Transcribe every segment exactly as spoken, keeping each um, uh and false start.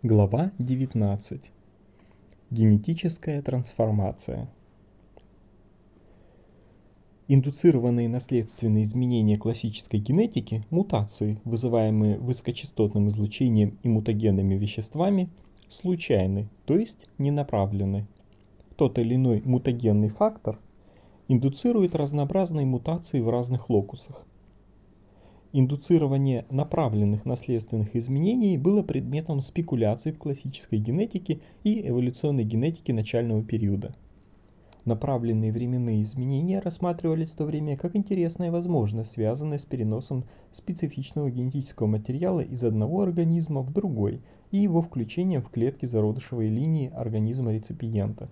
Глава девятнадцать. Генетическая трансформация. Индуцированные наследственные изменения классической генетики, мутации, вызываемые высокочастотным излучением и мутагенными веществами, случайны, то есть не направлены. Тот или иной мутагенный фактор индуцирует разнообразные мутации в разных локусах. Индуцирование направленных наследственных изменений было предметом спекуляций в классической генетике и эволюционной генетике начального периода. Направленные временные изменения рассматривались в то время как интересная возможность, связанная с переносом специфичного генетического материала из одного организма в другой и его включением в клетки зародышевой линии организма-реципиента.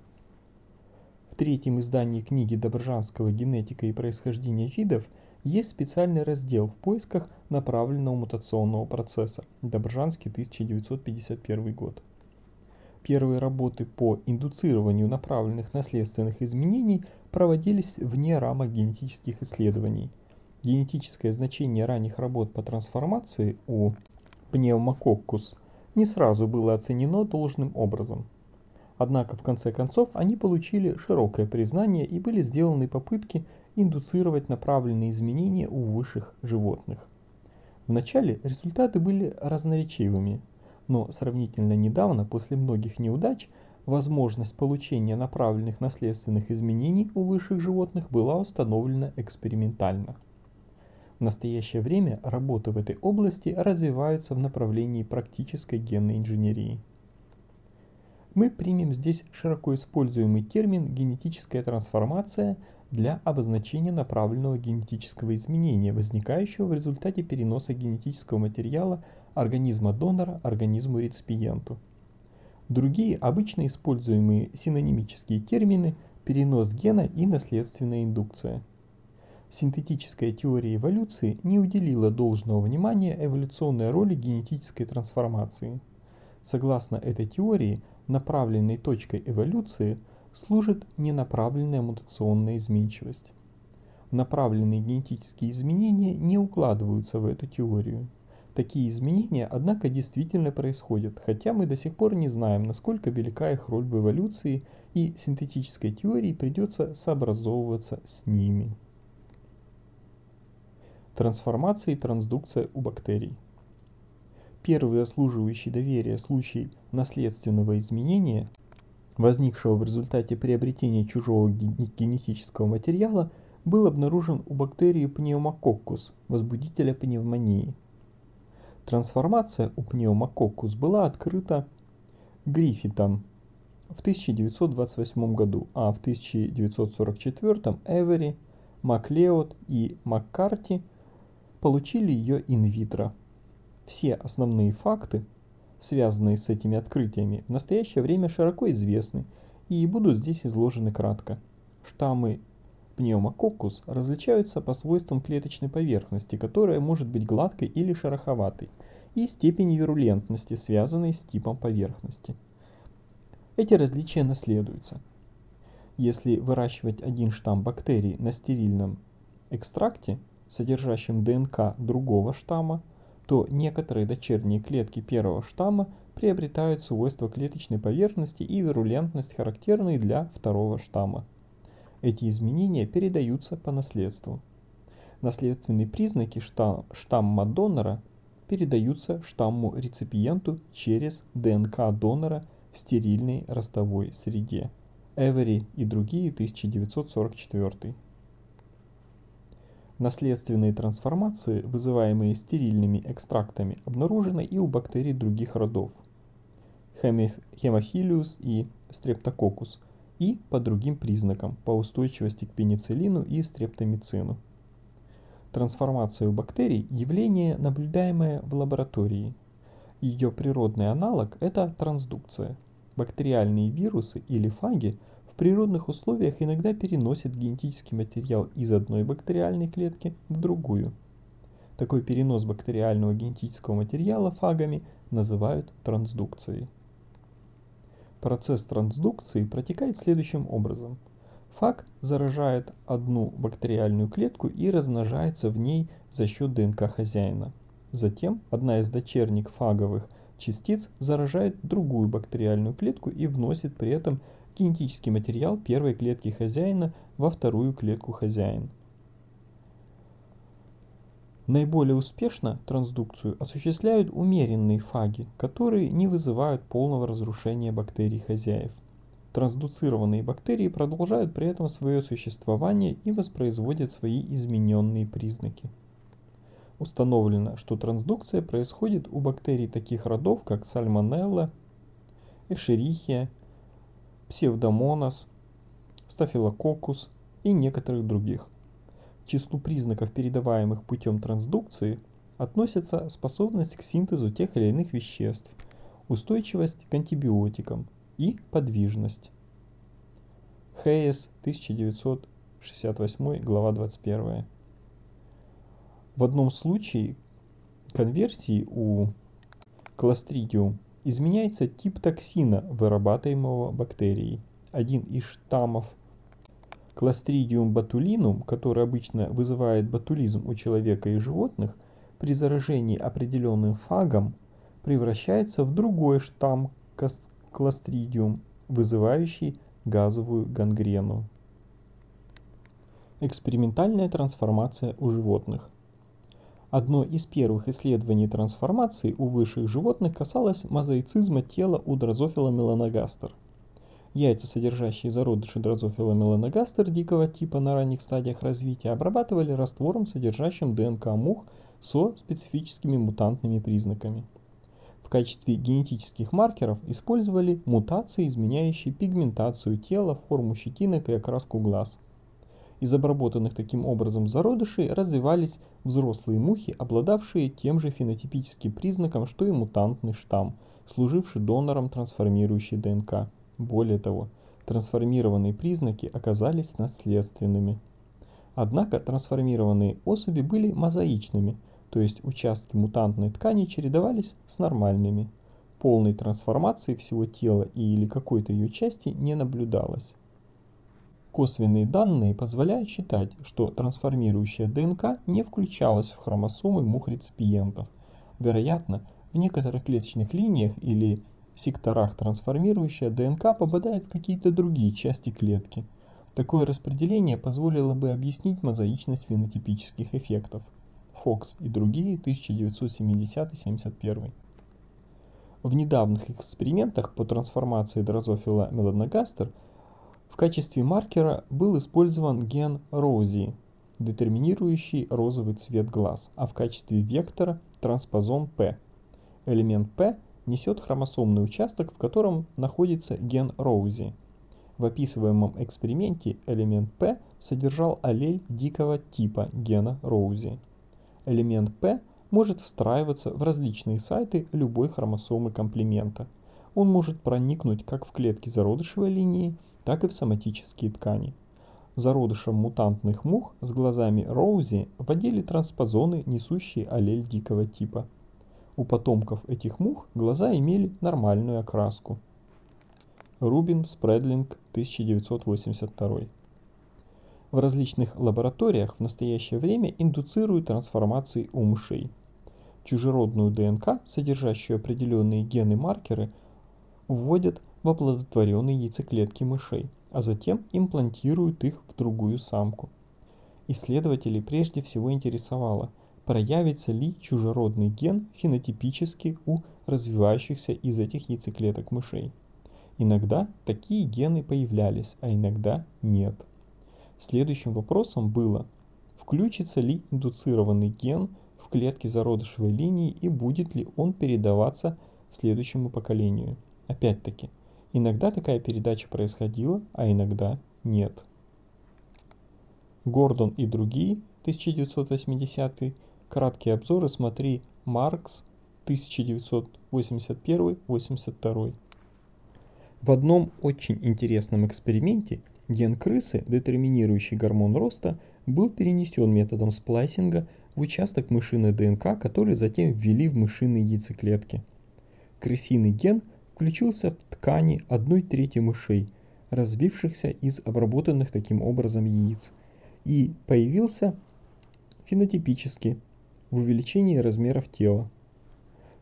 В третьем издании книги Добржанского «Генетика и происхождение видов» есть специальный раздел в поисках направленного мутационного процесса. Добржанский, тысяча девятьсот пятьдесят первый год. Первые работы по индуцированию направленных наследственных изменений проводились вне рамок генетических исследований. Генетическое значение ранних работ по трансформации у Pneumococcus не сразу было оценено должным образом. Однако в конце концов они получили широкое признание и были сделаны попытки индуцировать направленные изменения у высших животных. Вначале результаты были разноречивыми, но сравнительно недавно, после многих неудач, возможность получения направленных наследственных изменений у высших животных была установлена экспериментально. В настоящее время работы в этой области развиваются в направлении практической генной инженерии. Мы примем здесь широко используемый термин «генетическая трансформация» для обозначения направленного генетического изменения, возникающего в результате переноса генетического материала организма-донора организму-реципиенту. Другие обычно используемые синонимические термины – перенос гена и наследственная индукция. Синтетическая теория эволюции не уделила должного внимания эволюционной роли генетической трансформации. Согласно этой теории, направленной точкой эволюции служит ненаправленная мутационная изменчивость. Направленные генетические изменения не укладываются в эту теорию. Такие изменения, однако, действительно происходят, хотя мы до сих пор не знаем, насколько велика их роль в эволюции, и синтетической теории придется сообразовываться с ними. Трансформация и трансдукция у бактерий. Первый заслуживающий доверия случай наследственного изменения, возникшего в результате приобретения чужого генетического материала, был обнаружен у бактерии Pneumococcus, возбудителя пневмонии. Трансформация у Pneumococcus была открыта Гриффитом в тысяча девятьсот двадцать восьмом году, а в тысяча девятьсот сорок четвёртом Эвери, Маклеод и Маккарти получили ее инвитро. Все основные факты, связанные с этими открытиями, в настоящее время широко известны и будут здесь изложены кратко. Штаммы Pneumococcus различаются по свойствам клеточной поверхности, которая может быть гладкой или шероховатой, и степени вирулентности, связанной с типом поверхности. Эти различия наследуются. Если выращивать один штамм бактерий на стерильном экстракте, содержащем ДНК другого штамма, то некоторые дочерние клетки первого штамма приобретают свойства клеточной поверхности и вирулентность, характерные для второго штамма. Эти изменения передаются по наследству. Наследственные признаки штамма донора передаются штамму-реципиенту через ДНК донора в стерильной ростовой среде. Эвери и другие, тысяча девятьсот сорок четвёртый. Наследственные трансформации, вызываемые стерильными экстрактами, обнаружены и у бактерий других родов Haemophilus и Streptococcus, и по другим признакам, по устойчивости к пенициллину и стрептомицину. Трансформация у бактерий – явление, наблюдаемое в лаборатории. Ее природный аналог – это трансдукция. Бактериальные вирусы или фаги в природных условиях иногда переносят генетический материал из одной бактериальной клетки в другую. Такой перенос бактериального генетического материала фагами называют трансдукцией. Процесс трансдукции протекает следующим образом. Фаг заражает одну бактериальную клетку и размножается в ней за счет ДНК хозяина. Затем одна из дочерних фаговых частиц заражает другую бактериальную клетку и вносит при этом генетический материал первой клетки хозяина во вторую клетку хозяина. Наиболее успешно трансдукцию осуществляют умеренные фаги, которые не вызывают полного разрушения бактерий хозяев. Трансдуцированные бактерии продолжают при этом свое существование и воспроизводят свои измененные признаки. Установлено, что трансдукция происходит у бактерий таких родов, как сальмонелла, эшерихия, псевдомонас, стафилококкус и некоторых других. К числу признаков, передаваемых путем трансдукции, относятся способность к синтезу тех или иных веществ, устойчивость к антибиотикам и подвижность. Хейс, тысяча девятьсот шестьдесят восемь, глава двадцать один. В одном случае конверсии у Clostridium изменяется тип токсина, вырабатываемого бактерией. Один из штаммов Clostridium botulinum, который обычно вызывает ботулизм у человека и животных, при заражении определенным фагом превращается в другой штамм Clostridium, вызывающий газовую гангрену. Экспериментальная трансформация у животных. Одно из первых исследований трансформации у высших животных касалось мозаицизма тела у Drosophila melanogaster. Яйца, содержащие зародыши Drosophila melanogaster дикого типа на ранних стадиях развития, обрабатывали раствором, содержащим ДНК мух со специфическими мутантными признаками. В качестве генетических маркеров использовали мутации, изменяющие пигментацию тела, форму щетинок и окраску глаз. Из обработанных таким образом зародышей развивались взрослые мухи, обладавшие тем же фенотипическим признаком, что и мутантный штамм, служивший донором трансформирующей ДНК. Более того, трансформированные признаки оказались наследственными. Однако трансформированные особи были мозаичными, то есть участки мутантной ткани чередовались с нормальными. Полной трансформации всего тела и или какой-то ее части не наблюдалось. Косвенные данные позволяют считать, что трансформирующая ДНК не включалась в хромосомы мух-реципиентов. Вероятно, в некоторых клеточных линиях или секторах трансформирующая ДНК попадает в какие-то другие части клетки. Такое распределение позволило бы объяснить мозаичность фенотипических эффектов. Фокс и другие, тысяча девятьсот семидесятый — семьдесят первый. В недавних экспериментах по трансформации Drosophila melanogaster в качестве маркера был использован ген Роузи, детерминирующий розовый цвет глаз, а в качестве вектора транспозон P. Элемент P несет хромосомный участок, в котором находится ген Роузи. В описываемом эксперименте элемент P содержал аллель дикого типа гена Роузи. Элемент P может встраиваться в различные сайты любой хромосомы комплемента. Он может проникнуть как в клетки зародышевой линии, так и в соматические ткани. Зародышам мутантных мух с глазами Роузи вводили транспозоны, несущие аллель дикого типа. У потомков этих мух глаза имели нормальную окраску. Рубин, Спредлинг, тысяча девятьсот восемьдесят второй. В различных лабораториях в настоящее время индуцируют трансформации у мышей. Чужеродную ДНК, содержащую определенные гены-маркеры, вводят в оплодотворенные яйцеклетки мышей, а затем имплантируют их в другую самку. Исследователей прежде всего интересовало, проявится ли чужеродный ген фенотипически у развивающихся из этих яйцеклеток мышей. Иногда такие гены появлялись, а иногда нет. Следующим вопросом было, включится ли индуцированный ген в клетки зародышевой линии и будет ли он передаваться следующему поколению. Опять-таки, иногда такая передача происходила, а иногда нет. Гордон и другие, тысяча девятьсот восьмидесятый, краткие обзоры смотри Маркс, тысяча девятьсот восемьдесят первый — восемьдесят второй. В одном очень интересном эксперименте ген крысы, детерминирующий гормон роста, был перенесен методом сплайсинга в участок мышиной ДНК, который затем ввели в мышиные яйцеклетки. Крысиный ген включился в ткани одной трети мышей, развившихся из обработанных таким образом яиц, и появился фенотипически в увеличении размеров тела.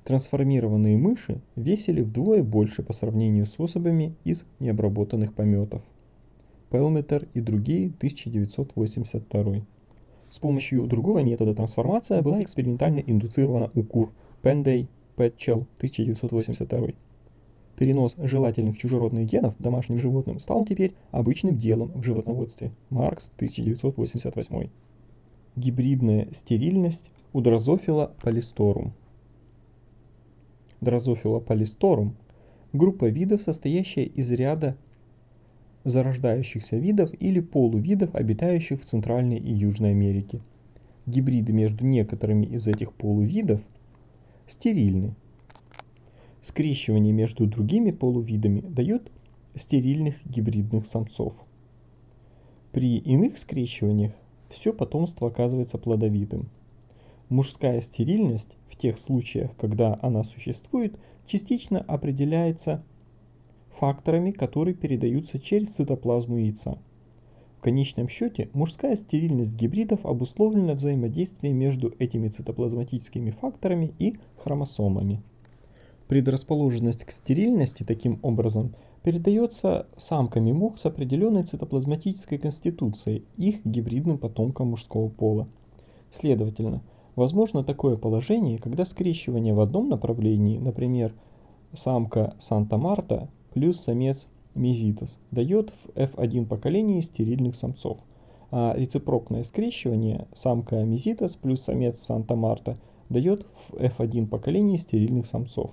Трансформированные мыши весили вдвое больше по сравнению с особями из необработанных пометов. Пелметер и другие, тысяча девятьсот восемьдесят второй. С помощью другого метода трансформация была экспериментально индуцирована у кур. Пендей, Пэтчелл, тысяча девятьсот восемьдесят второй. Перенос желательных чужеродных генов домашним животным стал теперь обычным делом в животноводстве. Маркс, тысяча девятьсот восемьдесят восьмой. Гибридная стерильность у Дрозофила палисторум. Дрозофила палисторум – группа видов, состоящая из ряда зарождающихся видов или полувидов, обитающих в Центральной и Южной Америке. Гибриды между некоторыми из этих полувидов стерильны. Скрещивание между другими полувидами дает стерильных гибридных самцов. При иных скрещиваниях все потомство оказывается плодовитым. Мужская стерильность в тех случаях, когда она существует, частично определяется факторами, которые передаются через цитоплазму яйца. В конечном счете, мужская стерильность гибридов обусловлена взаимодействием между этими цитоплазматическими факторами и хромосомами. Предрасположенность к стерильности таким образом передается самками мух с определенной цитоплазматической конституцией их гибридным потомкам мужского пола. Следовательно, возможно такое положение, когда скрещивание в одном направлении, например, самка Санта-Марта плюс самец Мезитос, дает в эф один поколении стерильных самцов, а рецепрокное скрещивание самка Мезитос плюс самец Санта-Марта дает в эф один поколении стерильных самцов.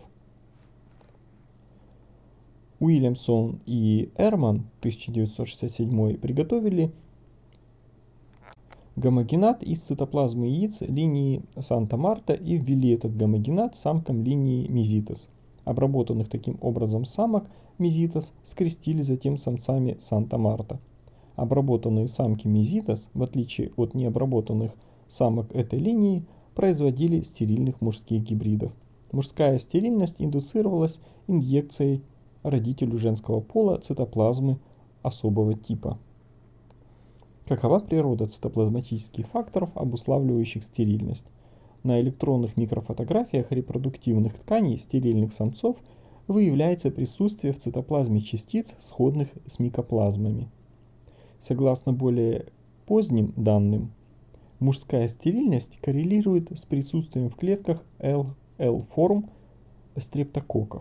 Уильямсон и Эрман, тысяча девятьсот шестьдесят седьмой, приготовили гомогенат из цитоплазмы яиц линии Санта-Марта и ввели этот гомогенат самкам линии Мезитос. Обработанных таким образом самок Мезитос скрестили затем самцами Санта-Марта. Обработанные самки Мезитос, в отличие от необработанных самок этой линии, производили стерильных мужских гибридов. Мужская стерильность индуцировалась инъекцией родителю женского пола цитоплазмы особого типа. Какова природа цитоплазматических факторов, обуславливающих стерильность? На электронных микрофотографиях репродуктивных тканей стерильных самцов выявляется присутствие в цитоплазме частиц, сходных с микоплазмами. Согласно более поздним данным, мужская стерильность коррелирует с присутствием в клетках эл-форм стрептококков.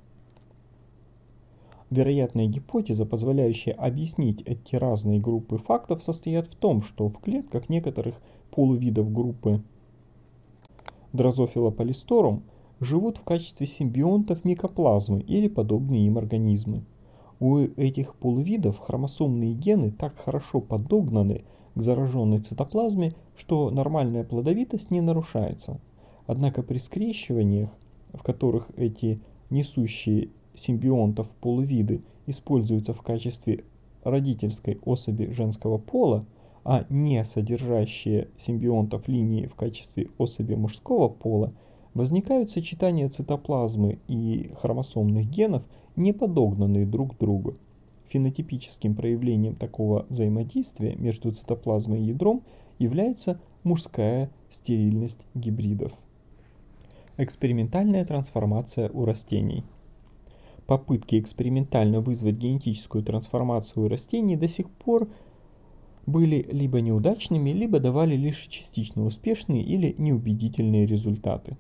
Вероятная гипотеза, позволяющая объяснить эти разные группы фактов, состоит в том, что в клетках некоторых полувидов группы Дрозофила палисторум живут в качестве симбионтов микоплазмы или подобные им организмы. У этих полувидов хромосомные гены так хорошо подогнаны к зараженной цитоплазме, что нормальная плодовитость не нарушается. Однако при скрещиваниях, в которых эти несущие симбионтов полувиды используются в качестве родительской особи женского пола, а не содержащие симбионтов линии в качестве особи мужского пола, возникают сочетания цитоплазмы и хромосомных генов, не подогнанные друг к другу. Фенотипическим проявлением такого взаимодействия между цитоплазмой и ядром является мужская стерильность гибридов. Экспериментальная трансформация у растений. Попытки экспериментально вызвать генетическую трансформацию у растений до сих пор были либо неудачными, либо давали лишь частично успешные или неубедительные результаты.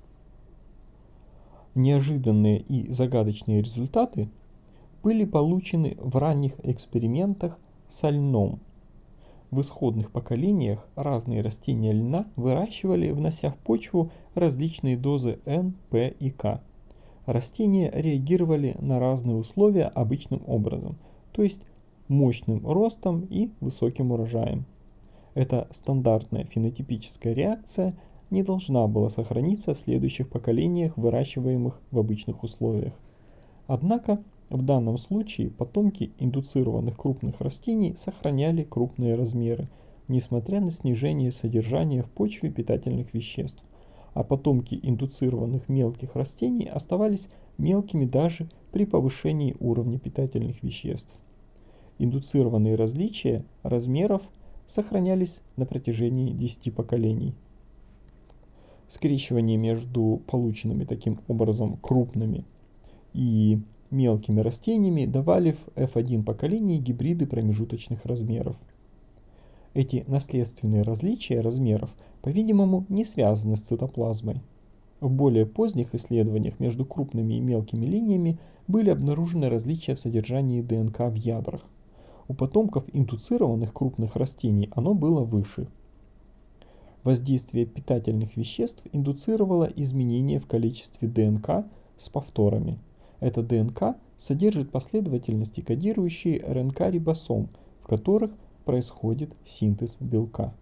Неожиданные и загадочные результаты были получены в ранних экспериментах со льном. В исходных поколениях разные растения льна выращивали, внося в почву различные дозы Н, П и К. Растения реагировали на разные условия обычным образом, то есть мощным ростом и высоким урожаем. Эта стандартная фенотипическая реакция не должна была сохраниться в следующих поколениях, выращиваемых в обычных условиях. Однако в данном случае потомки индуцированных крупных растений сохраняли крупные размеры, несмотря на снижение содержания в почве питательных веществ, а потомки индуцированных мелких растений оставались мелкими даже при повышении уровня питательных веществ. Индуцированные различия размеров сохранялись на протяжении десяти поколений. Скрещивание между полученными таким образом крупными и мелкими растениями давали в эф один поколении гибриды промежуточных размеров. Эти наследственные различия размеров, по-видимому, не связаны с цитоплазмой. В более поздних исследованиях между крупными и мелкими линиями были обнаружены различия в содержании ДНК в ядрах. У потомков индуцированных крупных растений оно было выше. Воздействие питательных веществ индуцировало изменения в количестве ДНК с повторами. Эта ДНК содержит последовательности, кодирующие РНК-рибосом, в которых происходит синтез белка.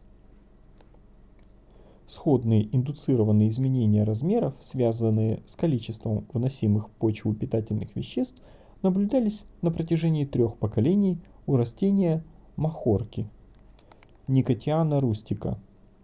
Сходные индуцированные изменения размеров, связанные с количеством вносимых в почву питательных веществ, наблюдались на протяжении трех поколений у растения махорки Nicotiana rustica.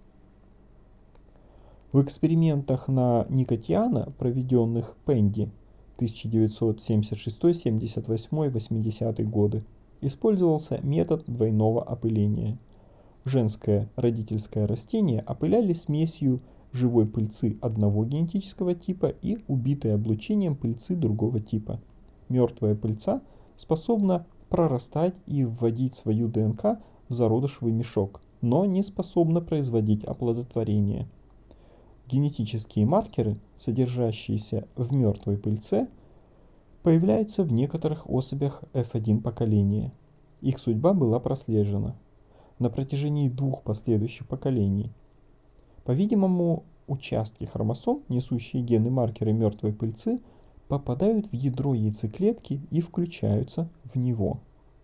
В экспериментах на Nicotiana, проведенных Пенди тысяча девятьсот семьдесят шестой, семьдесят восьмой, восьмидесятые годы, использовался метод двойного опыления. Женское родительское растение опыляли смесью живой пыльцы одного генетического типа и убитой облучением пыльцы другого типа. Мертвая пыльца способна прорастать и вводить свою ДНК в зародышевый мешок, но не способна производить оплодотворение. Генетические маркеры, содержащиеся в мертвой пыльце, появляются в некоторых особях эф один поколения. Их судьба была прослежена на протяжении двух последующих поколений. По-видимому, участки хромосом, несущие гены-маркеры мертвой пыльцы, попадают в ядро яйцеклетки и включаются в него.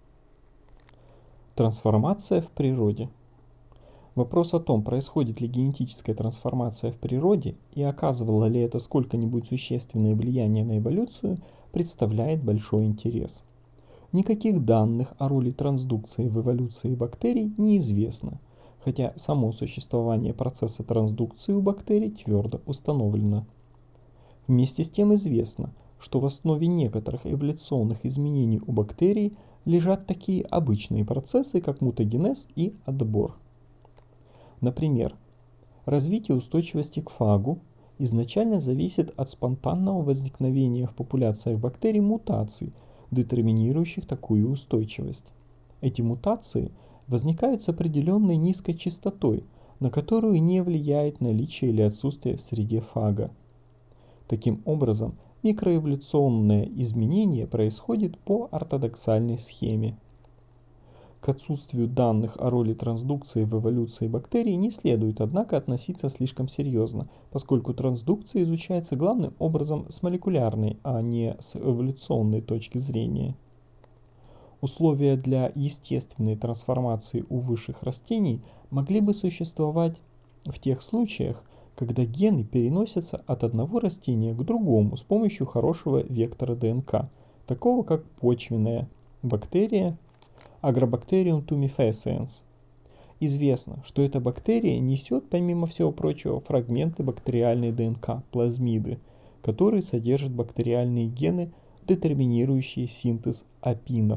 Трансформация в природе. Вопрос о том, происходит ли генетическая трансформация в природе и оказывало ли это сколько-нибудь существенное влияние на эволюцию, представляет большой интерес. Никаких данных о роли трансдукции в эволюции бактерий неизвестно, хотя само существование процесса трансдукции у бактерий твердо установлено. Вместе с тем известно, что в основе некоторых эволюционных изменений у бактерий лежат такие обычные процессы, как мутагенез и отбор. Например, развитие устойчивости к фагу изначально зависит от спонтанного возникновения в популяциях бактерий мутаций, детерминирующих такую устойчивость. Эти мутации возникают с определенной низкой частотой, на которую не влияет наличие или отсутствие в среде фага. Таким образом, микроэволюционное изменение происходит по ортодоксальной схеме. К отсутствию данных о роли трансдукции в эволюции бактерий не следует, однако, относиться слишком серьезно, поскольку трансдукция изучается главным образом с молекулярной, а не с эволюционной точки зрения. Условия для естественной трансформации у высших растений могли бы существовать в тех случаях, когда гены переносятся от одного растения к другому с помощью хорошего вектора ДНК, такого как почвенная бактерия Agrobacterium tumefaciens. Известно, что эта бактерия несет, помимо всего прочего, фрагменты бактериальной ДНК, плазмиды, которые содержат бактериальные гены, детерминирующие синтез апинов.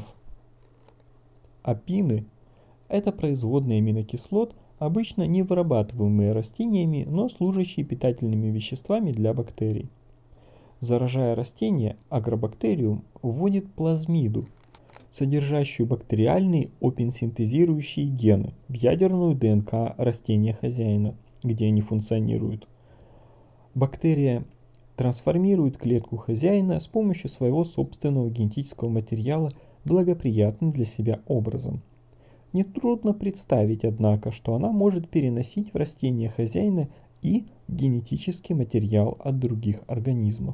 Апины – это производные аминокислот, обычно не вырабатываемые растениями, но служащие питательными веществами для бактерий. Заражая растение, Agrobacterium вводит плазмиду, содержащую бактериальные опинсинтезирующие гены в ядерную ДНК растения хозяина, где они функционируют. Бактерия трансформирует клетку хозяина с помощью своего собственного генетического материала благоприятным для себя образом. Нетрудно представить, однако, что она может переносить в растение хозяина и генетический материал от других организмов.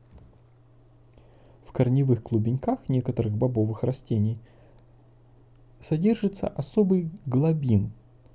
В корневых клубеньках некоторых бобовых растений содержится особый глобин,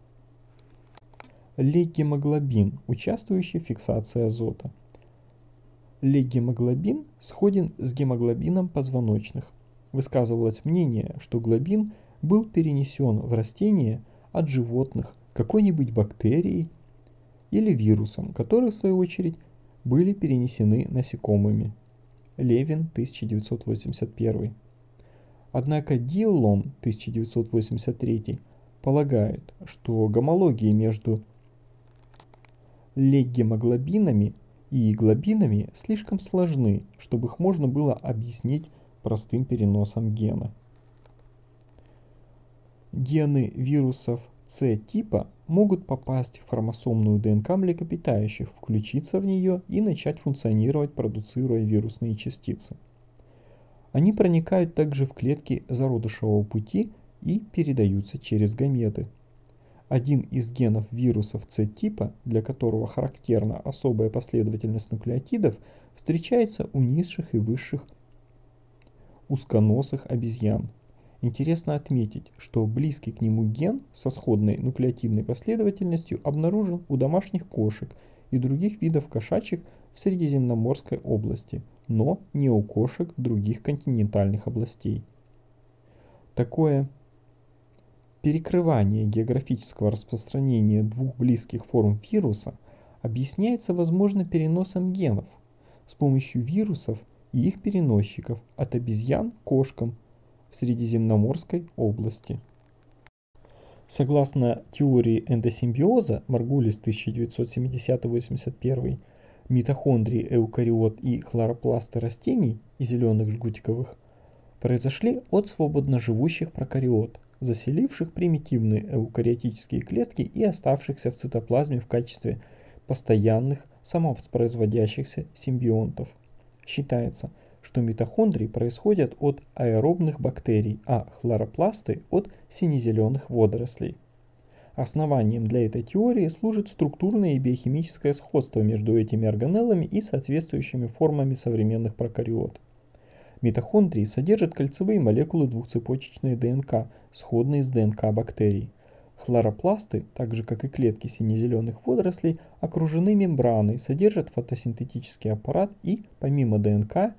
легемоглобин, участвующий в фиксации азота. Легемоглобин сходен с гемоглобином позвоночных. Высказывалось мнение, что глобин был перенесен в растение от животных какой-нибудь бактерией или вирусом, которые, в свою очередь, были перенесены насекомыми. Левин, тысяча девятьсот восемьдесят первый. Однако Диллон, тысяча девятьсот восемьдесят третий, полагает, что гомология между леггемоглобинами и глобинами слишком сложны, чтобы их можно было объяснить простым переносом гена. Гены вирусов С-типа могут попасть в хромосомную ДНК млекопитающих, включиться в нее и начать функционировать, продуцируя вирусные частицы. Они проникают также в клетки зародышевого пути и передаются через гаметы. Один из генов вирусов С-типа, для которого характерна особая последовательность нуклеотидов, встречается у низших и высших узконосых обезьян. Интересно отметить, что близкий к нему ген со сходной нуклеотидной последовательностью обнаружен у домашних кошек и других видов кошачьих в Средиземноморской области, но не у кошек других континентальных областей. Такое перекрывание географического распространения двух близких форм вируса объясняется, возможно, переносом генов с помощью вирусов и их переносчиков от обезьян к кошкам в Средиземноморской области. Согласно теории эндосимбиоза Маргулис тысяча девятьсот семидесятый — восемьдесят первый, митохондрии эукариот и хлоропласты растений и зеленых жгутиковых произошли от свободно живущих прокариот, заселивших примитивные эукариотические клетки и оставшихся в цитоплазме в качестве постоянных самовоспроизводящихся симбионтов. Считается, что митохондрии происходят от аэробных бактерий, а хлоропласты от сине-зеленых водорослей. Основанием для этой теории служит структурное и биохимическое сходство между этими органеллами и соответствующими формами современных прокариот. Митохондрии содержат кольцевые молекулы двухцепочечной ДНК, сходные с ДНК бактерий. Хлоропласты, так же как и клетки сине-зеленых водорослей, окружены мембраной, содержат фотосинтетический аппарат и, помимо ДНК,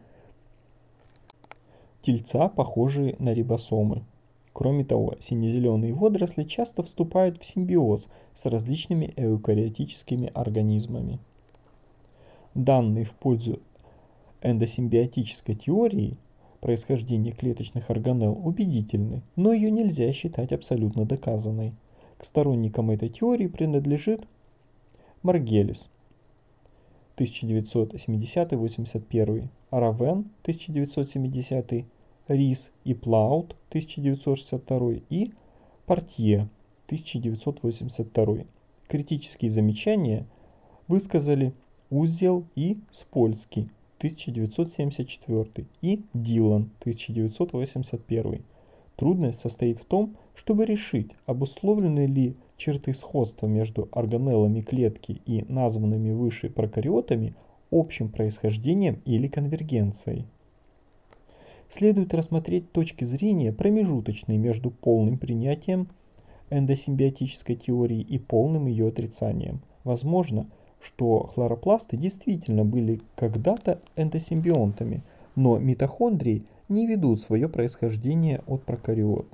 тельца, похожие на рибосомы. Кроме того, сине-зеленые водоросли часто вступают в симбиоз с различными эукариотическими организмами. Данные в пользу эндосимбиотической теории происхождения клеточных органелл убедительны, но ее нельзя считать абсолютно доказанной. К сторонникам этой теории принадлежит Маргелис тысяча девятьсот семидесятый — восемьдесят первый, Равен тысяча девятьсот семидесятый, Рис и Плаут тысяча девятьсот шестьдесят второй и Портье тысяча девятьсот восемьдесят второй. Критические замечания высказали Узел и Спольский тысяча девятьсот семьдесят четвёртый и Дилан тысяча девятьсот восемьдесят первый. Трудность состоит в том, чтобы решить, обусловлены ли черты сходства между органеллами клетки и названными выше прокариотами общим происхождением или конвергенцией. Следует рассмотреть точки зрения, промежуточные между полным принятием эндосимбиотической теории и полным ее отрицанием. Возможно, что хлоропласты действительно были когда-то эндосимбионтами, но митохондрии не ведут свое происхождение от прокариот.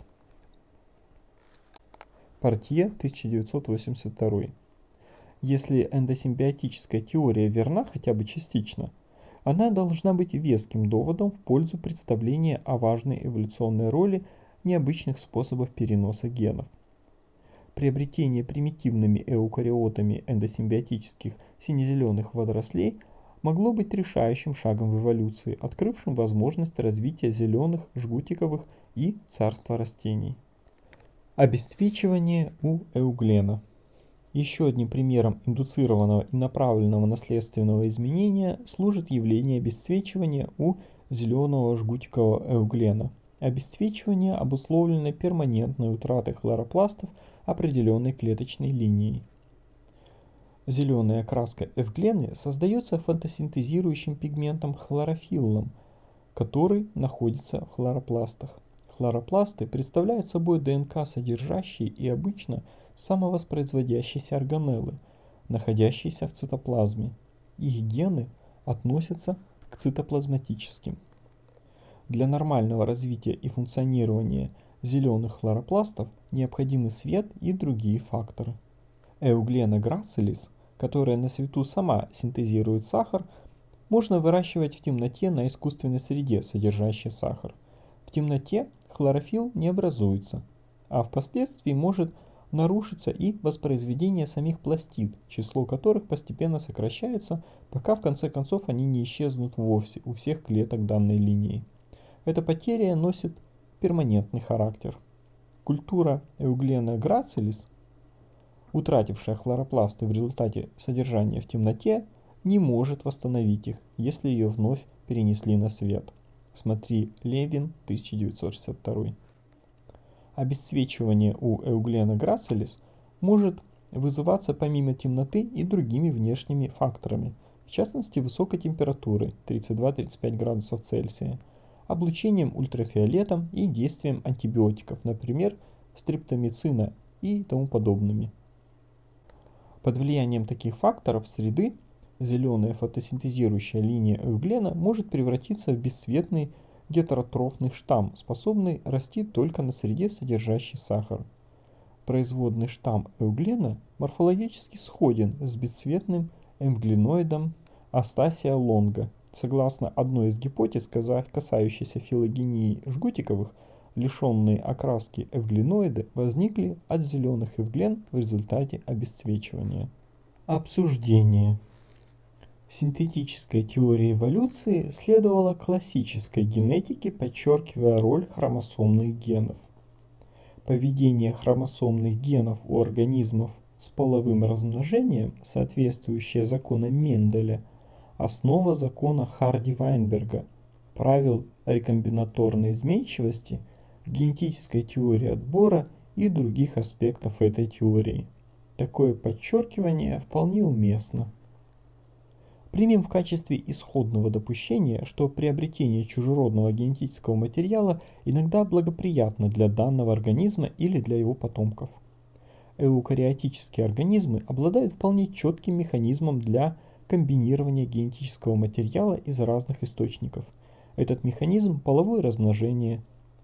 Портье тысяча девятьсот восемьдесят второй. Если эндосимбиотическая теория верна хотя бы частично, она должна быть веским доводом в пользу представления о важной эволюционной роли необычных способов переноса генов. Приобретение примитивными эукариотами эндосимбиотических сине-зеленых водорослей могло быть решающим шагом в эволюции, открывшим возможность развития зеленых, жгутиковых и царства растений. Обесцвечивание у эуглена. Еще одним примером индуцированного и направленного наследственного изменения служит явление обесцвечивания у зеленого жгутикового эуглена. Обесцвечивание обусловлено перманентной утратой хлоропластов определенной клеточной линией. Зеленая окраска эвглены создается фотосинтезирующим пигментом хлорофиллом, который находится в хлоропластах. Хлоропласты представляют собой ДНК содержащие и обычно самовоспроизводящиеся органеллы, находящиеся в цитоплазме. Их гены относятся к цитоплазматическим. Для нормального развития и функционирования зеленых хлоропластов необходимы свет и другие факторы. Эуглена грацилис, которая на свету сама синтезирует сахар, можно выращивать в темноте на искусственной среде, содержащей сахар. В темноте хлорофилл не образуется, а впоследствии может нарушится и воспроизведение самих пластид, число которых постепенно сокращается, пока в конце концов они не исчезнут вовсе у всех клеток данной линии. Эта потеря носит перманентный характер. Культура Euglena gracilis, утратившая хлоропласты в результате содержания в темноте, не может восстановить их, если ее вновь перенесли на свет. Смотри Левин, тысяча девятьсот шестьдесят два. Обесцвечивание у Euglena gracilis может вызываться помимо темноты и другими внешними факторами, в частности высокой температурой тридцать два - тридцать пять градусов Цельсия, облучением ультрафиолетом и действием антибиотиков, например, стрептомицина и тому подобными. Под влиянием таких факторов среды зеленая фотосинтезирующая линия Euglena может превратиться в бесцветный гетеротрофный штамм, способный расти только на среде, содержащей сахар. Производный штамм Euglena морфологически сходен с бесцветным эвглиноидом Astasia longa. Согласно одной из гипотез, касающейся филогении жгутиковых, лишенные окраски эвглиноиды возникли от зеленых эвглен в результате обесцвечивания. Обсуждение. Синтетическая теория эволюции следовала классической генетике, подчеркивая роль хромосомных генов. Поведение хромосомных генов у организмов с половым размножением, соответствующее законам Менделя, основа закона Харди-Вайнберга, правил рекомбинаторной изменчивости, генетической теории отбора и других аспектов этой теории. Такое подчеркивание вполне уместно. Примем в качестве исходного допущения, что приобретение чужеродного генетического материала иногда благоприятно для данного организма или для его потомков. Эукариотические организмы обладают вполне четким механизмом для комбинирования генетического материала из разных источников. Этот механизм – половое размножение,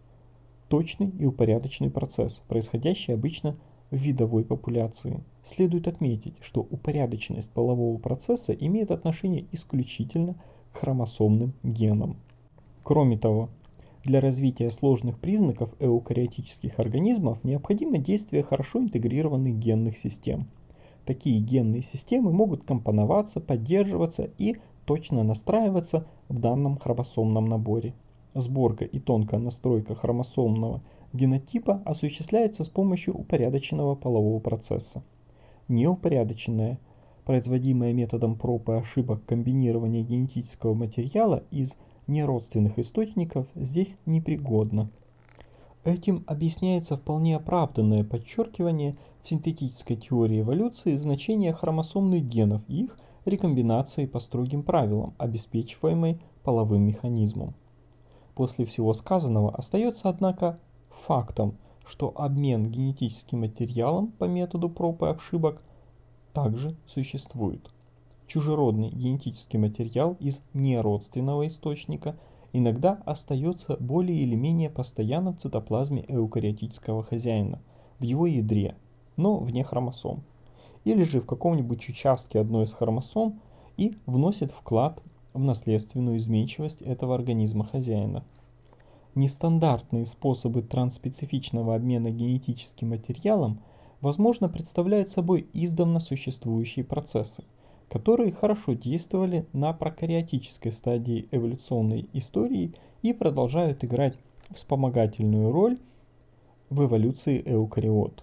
точный и упорядоченный процесс, происходящий обычно в видовой популяции. Следует отметить, что упорядоченность полового процесса имеет отношение исключительно к хромосомным генам. Кроме того, для развития сложных признаков эукариотических организмов необходимо действие хорошо интегрированных генных систем. Такие генные системы могут компоноваться, поддерживаться и точно настраиваться в данном хромосомном наборе. Сборка и тонкая настройка хромосомного генотипа осуществляется с помощью упорядоченного полового процесса. Неупорядоченное, производимое методом проб и ошибок комбинирование генетического материала из неродственных источников, здесь непригодно. Этим объясняется вполне оправданное подчеркивание в синтетической теории эволюции значения хромосомных генов и их рекомбинации по строгим правилам, обеспечиваемой половым механизмом. После всего сказанного остается, однако, фактом, что обмен генетическим материалом по методу проб и ошибок также существует. Чужеродный генетический материал из неродственного источника иногда остается более или менее постоянно в цитоплазме эукариотического хозяина, в его ядре, но вне хромосом, или же в каком-нибудь участке одной из хромосом и вносит вклад в наследственную изменчивость этого организма хозяина. Нестандартные способы трансспецифичного обмена генетическим материалом, возможно, представляют собой издавна существующие процессы, которые хорошо действовали на прокариотической стадии эволюционной истории и продолжают играть вспомогательную роль в эволюции эукариот.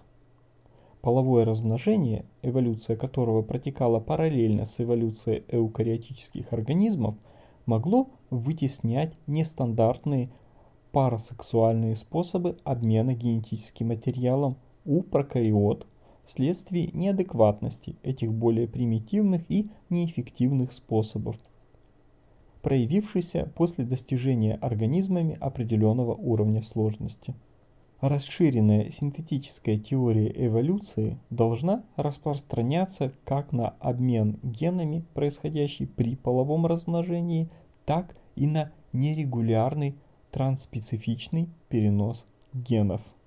Половое размножение, эволюция которого протекала параллельно с эволюцией эукариотических организмов, могло вытеснять нестандартные парасексуальные способы обмена генетическим материалом у прокариот вследствие неадекватности этих более примитивных и неэффективных способов, проявившейся после достижения организмами определенного уровня сложности. Расширенная синтетическая теория эволюции должна распространяться как на обмен генами, происходящий при половом размножении, так и на нерегулярный трансспецифичный перенос генов.